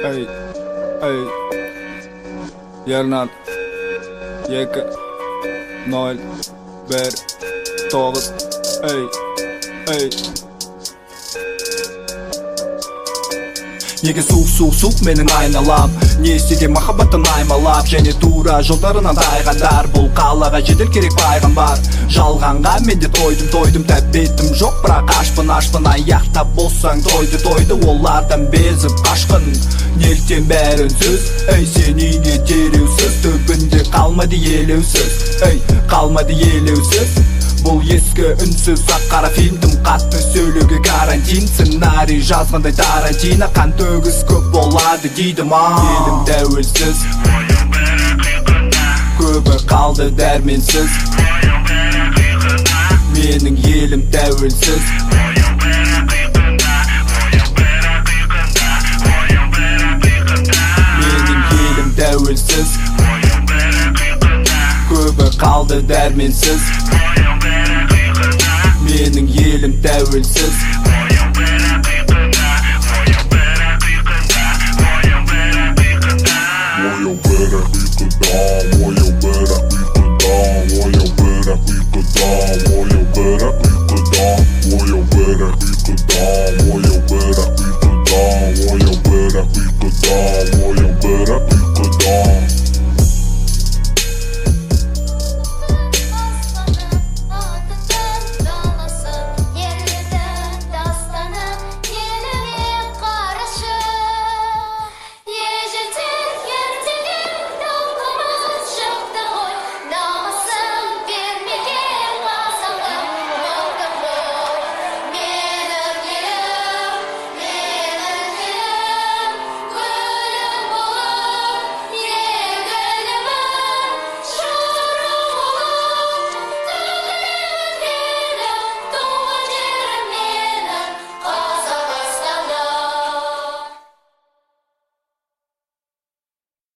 Ey, ey, Yernan 2 0 1 9 ey, ey. Неге суық менің айналам, не істеген махаббаттан аймалап, және тура жолдарынан тайғандар. Бұл қалаға жедел керек пайғамбар. Жалғанға мен де тойдым тәбетім жоқ, бірақ ашпын аяқта болсаң тойды олардан безіп қашқын. Неліктен бәрі үнсіз, ей сен үйге дереусіз, түбінде қалмады елеусіз, ей қалмады елеусіз. Бұл ескі үнсіз ақ-қара фильм, тым қатты сөйлеуге карантин. Сценарий жазғандай Тарантино, қан төгіс көп болады дейді ма. Елім тәуелсіз, ойым бәрі қиқында, көбі қалды дәрменсіз. ойым бәрі қиқында, менің елім тәуелсіз, ойым бәрі қиқында, ойым бәрі қиқында, ойым бәрі қиқында. менің елім тәуелсіз, ойым бәрі қиқында, көбі қалды дәрменсіз. ойым бәрі қиқында, менің елім тәуелсіз.